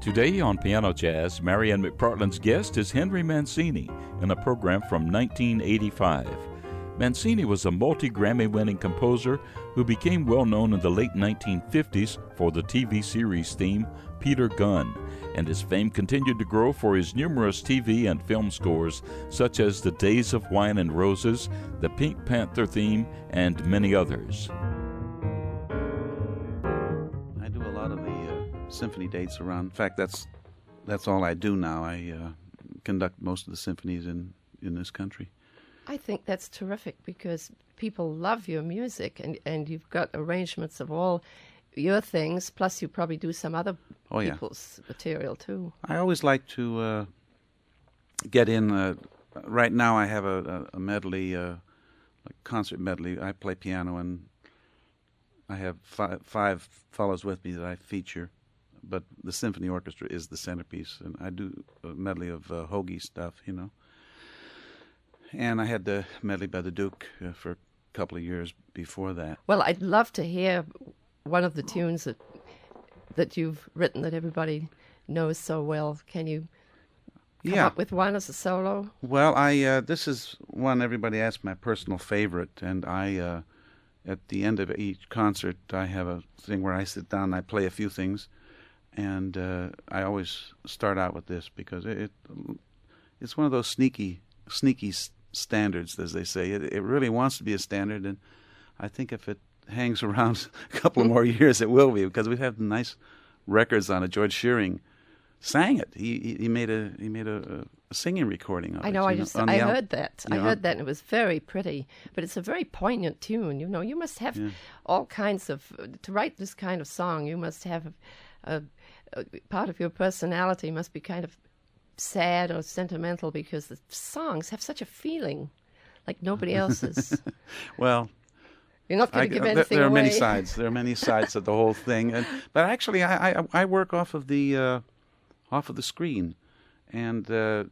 Today on Piano Jazz, Marianne McPartland's guest is Henry Mancini in a program from 1985. Mancini was a multi-Grammy-winning composer who became well-known in the late 1950s for the TV series theme Peter Gunn, and his fame continued to grow for his numerous TV and film scores such as The Days of Wine and Roses, the Pink Panther theme, and many others. I do a lot of the symphony dates around. In fact, that's all I do now. I conduct most of the symphonies in this country. I think that's terrific because people love your music, and you've got arrangements of all your things, plus you probably do some other people's material too. I always like to get in. Right now I have a medley, a concert medley. I play piano, and I have five fellows with me that I feature, but the symphony orchestra is the centerpiece, and I do a medley of Hoagie stuff, you know. And I had the medley by the Duke for a couple of years before that. Well, I'd love to hear one of the tunes that you've written that everybody knows so well. Can you come up with one as a solo? Well, this is one everybody asks, my personal favorite, and I at the end of each concert I have a thing where I sit down and I play a few things, and I always start out with this because it's one of those sneaky standards, as they say. It really wants to be a standard, and I think if it hangs around a couple of more years, it will be, because we have nice records on it. George Shearing sang it. He made a singing recording of it. I know. I heard that. I heard that, and it was very pretty. But it's a very poignant tune. You know, you must have all kinds of to write this kind of song. You must have a part of your personality must be kind of sad or sentimental, because the songs have such a feeling like nobody else's. Well, you're not going to give anything there are away. many sides. There are many sides of the whole thing, but actually, I work off of the screen, and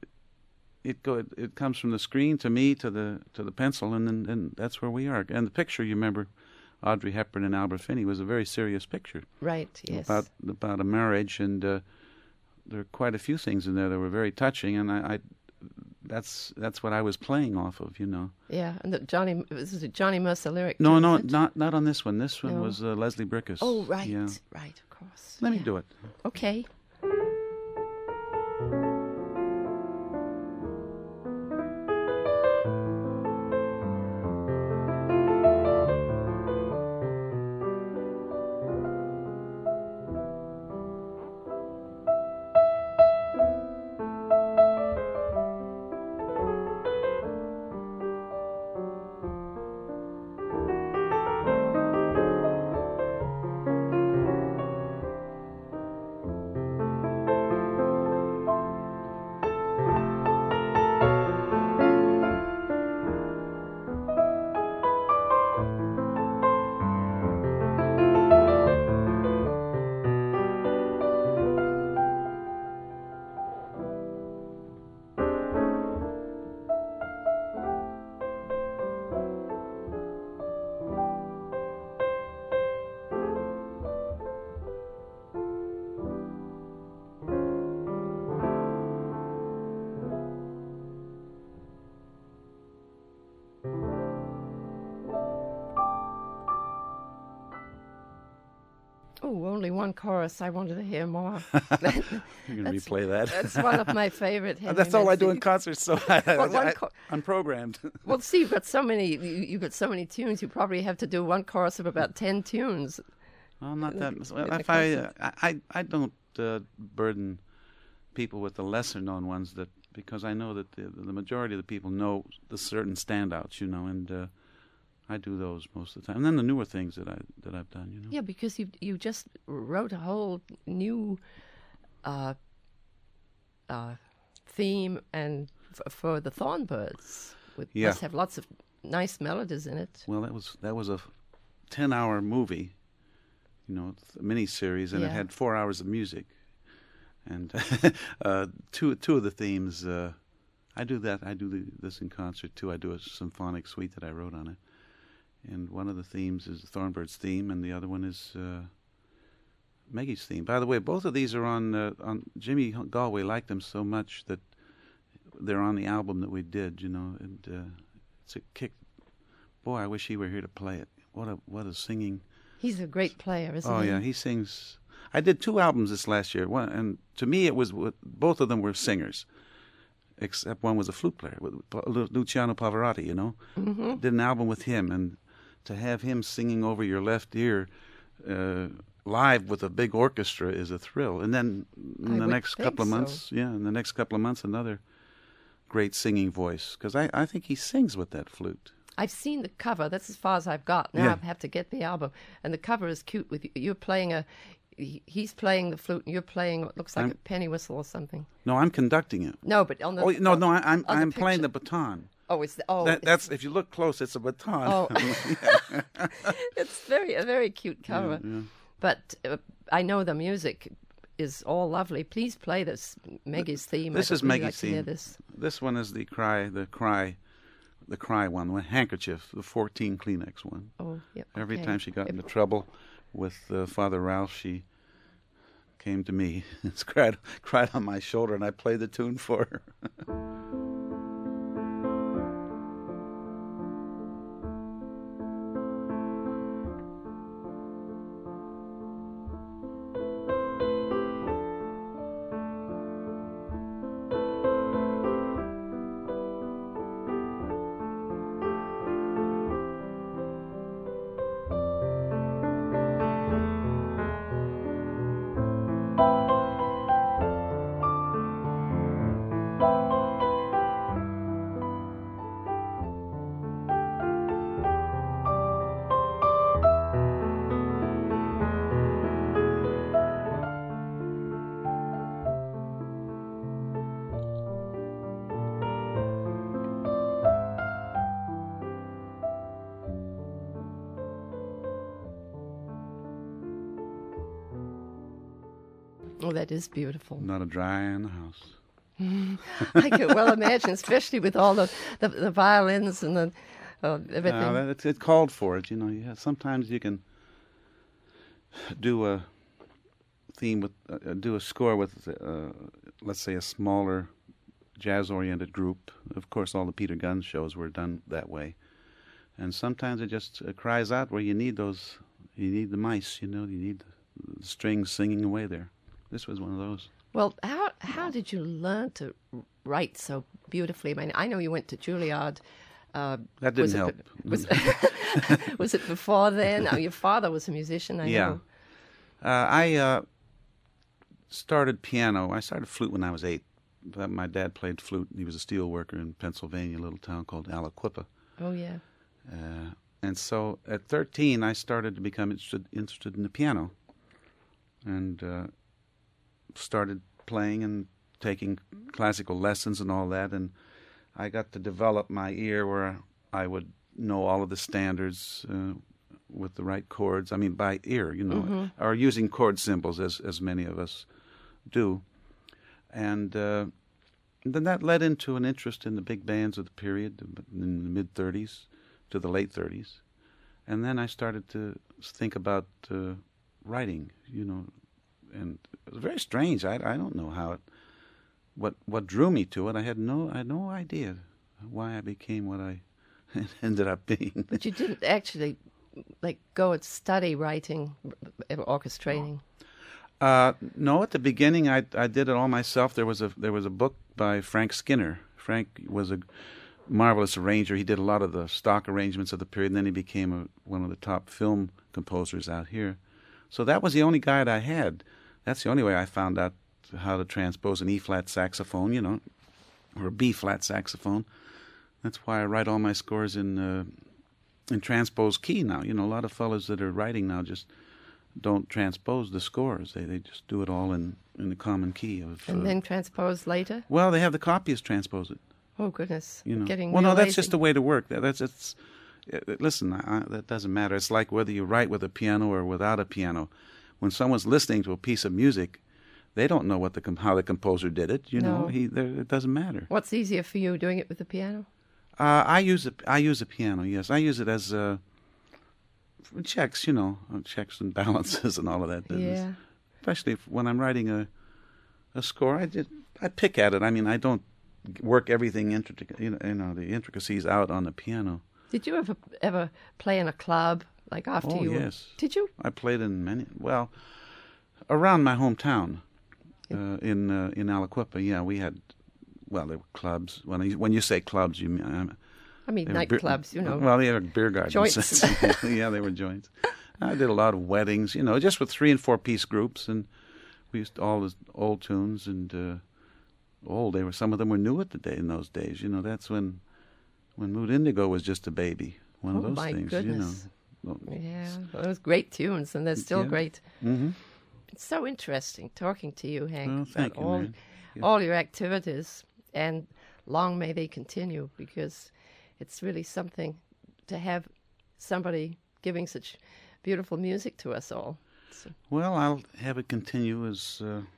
it comes from the screen to me to the pencil, and then that's where we are. And the picture, you remember, Audrey Hepburn and Albert Finney, was a very serious picture. Right. Yes. About a marriage, and there are quite a few things in there that were very touching, and that's what I was playing off of, you know. Yeah, and was it Johnny Mercer lyric? No, not on this one. This one was Leslie Brickus. Oh, right, yeah. Right, of course. Let me do it. Okay. Oh, only one chorus. I wanted to hear more. You're going to replay that? That's one of my favorite. That's all I do in concerts, so I'm programmed. Well, see, you've got so many. You've got so many tunes. You probably have to do one chorus of about 10 tunes. Well, not that. If I don't burden people with the lesser known ones, because I know that the majority of the people know the certain standouts, you know, and I do those most of the time. And then the newer things that I've done, you know. Yeah, because you just wrote a whole new theme and for the Thornbirds. Must have lots of nice melodies in it. Well, that was a 10-hour movie, you know, a mini-series, and it had 4 hours of music. And two of the themes, I do that. I do this in concert too. I do a symphonic suite that I wrote on it. And one of the themes is the Thornbirds theme, and the other one is Maggie's theme. By the way, both of these are on Jimmy Galway liked them so much that they're on the album that we did, and it's a kick. Boy, I wish he were here to play it. What a singing. He's a great player, isn't he? Oh yeah, he sings. I did 2 albums this last year. One, and to me it was both of them were singers. Except one was a flute player, Luciano Pavarotti, Mm-hmm. Did an album with him, and to have him singing over your left ear live with a big orchestra is a thrill. And then in the next couple of months, another great singing voice, because I think he sings with that flute. I've seen the cover. That's as far as I've got. Now I have to get the album. And the cover is cute. With you're playing he's playing the flute, and you're playing what looks like a penny whistle or something. No, I'm conducting it. No, but on the I'm playing the baton. Oh, that's if you look close, it's a baton. Oh, it's a very cute cover. Yeah. But I know the music is all lovely. Please play this Maggie's theme. This is Maggie's theme. This. This one is the cry one, handkerchief, the 14 Kleenex one. Oh, yeah. Every time she got into trouble with Father Ralph, she came to me and cried on my shoulder, and I played the tune for her. Oh, that is beautiful. Not a dry eye in the house. I can well imagine, especially with all the violins and the everything. It called for it, sometimes you can do a theme do a score with, let's say, a smaller jazz-oriented group. Of course, all the Peter Gunn shows were done that way. And sometimes it just cries out where you need the mice, you need the strings singing away there. This was one of those. Well, how did you learn to write so beautifully? I mean, I know you went to Juilliard. That didn't help. Was it before then? Your father was a musician, I know. I started piano. I started flute when I was 8. My dad played flute. He was a steel worker in Pennsylvania, a little town called Aliquippa. Oh, yeah. And so at 13, I started to become interested in the piano. And started playing and taking classical lessons and all that, and I got to develop my ear where I would know all of the standards with the right chords. I mean, by ear, or using chord symbols as many of us do. And then that led into an interest in the big bands of the period, in the mid-30s to the late 30s. And then I started to think about writing, and it was very strange. I don't know what drew me to it. I had no idea why I became what I ended up being. But you didn't actually go and study writing, orchestrating. No, at the beginning I did it all myself. There was a book by Frank Skinner. Frank was a marvelous arranger. He did a lot of the stock arrangements of the period, and then he became one of the top film composers out here. So that was the only guide I had. That's the only way I found out how to transpose an E-flat saxophone, or a B-flat saxophone. That's why I write all my scores in transpose key now. A lot of fellas that are writing now just don't transpose the scores. They just do it all in the common key of. And then transpose later? Well, they have the copyists transpose it. Oh goodness! Getting well, no, that's just the way to work. Listen, that doesn't matter. It's like whether you write with a piano or without a piano. When someone's listening to a piece of music, they don't know how the composer did it. It doesn't matter. What's easier for you, doing it with the piano? I use a piano. Yes, I use it as checks. Checks and balances and all of that business. especially when I'm writing a score. I pick at it. I mean, I don't work everything the intricacies out on the piano. Did you ever play in a club like after you? Oh, yes. Did you? I played in many. Well, around my hometown, in Aliquippa, yeah, we had. Well, there were clubs. When you say clubs, you mean. I mean nightclubs, Well, they were beer gardens. Joints. Yeah, they were joints. I did a lot of weddings, just with 3- and 4-piece groups, and we used all the old tunes and some of them were new in those days. That's when Mood Indigo was just a baby. One of those my things. Goodness. Yeah, those great tunes, and they're still great. Mm-hmm. It's so interesting talking to you, Hank. Well, thank you, man. All your activities, and long may they continue, because it's really something to have somebody giving such beautiful music to us all. So. Well, I'll have it continue as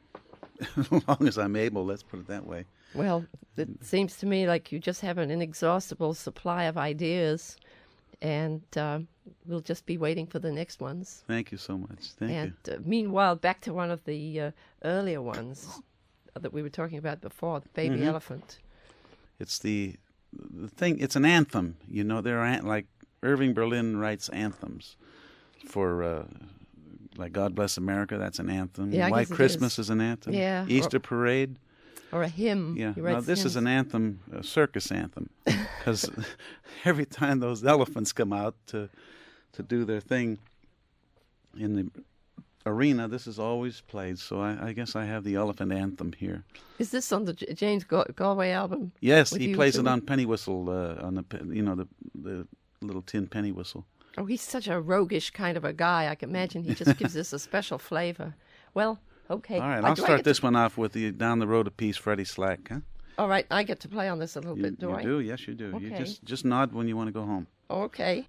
long as I'm able, let's put it that way. Well, it seems to me like you just have an inexhaustible supply of ideas, and we'll just be waiting for the next ones. Thank you so much. Thank you. And meanwhile, back to one of the earlier ones that we were talking about before, the Baby Elephant. It's the thing. It's an anthem. There are like Irving Berlin writes anthems for like God Bless America. That's an anthem. Yeah, White Christmas is an anthem. Yeah. Easter Parade. Or a hymn. Yeah. Now this is an anthem, a circus anthem, because every time those elephants come out to do their thing in the arena, this is always played. So I guess I have the elephant anthem here. Is this on the James Galway album? Yes, he plays it on penny whistle, on the little tin penny whistle. Oh, he's such a roguish kind of a guy. I can imagine he just gives this a special flavor. Well, okay. All right, I'll start this one off with the Down the Road a Piece, Freddie Slack, huh? All right, I get to play on this a little bit, do I? You do, yes, you do. Okay. You just nod when you want to go home. Okay.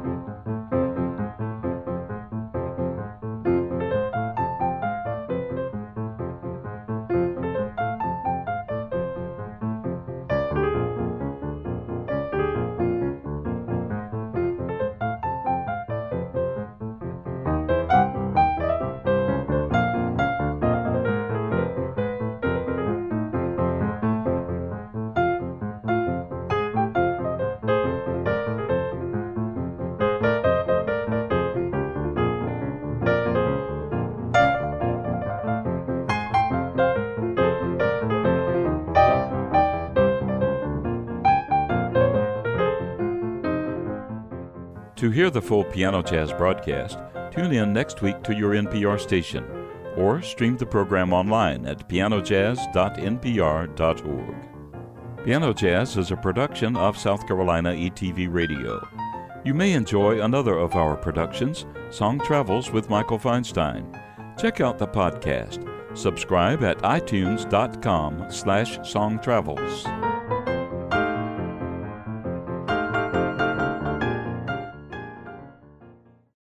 To hear the full Piano Jazz broadcast, tune in next week to your NPR station, or stream the program online at pianojazz.npr.org. Piano Jazz is a production of South Carolina ETV Radio. You may enjoy another of our productions, Song Travels with Michael Feinstein. Check out the podcast. Subscribe at itunes.com/songtravels.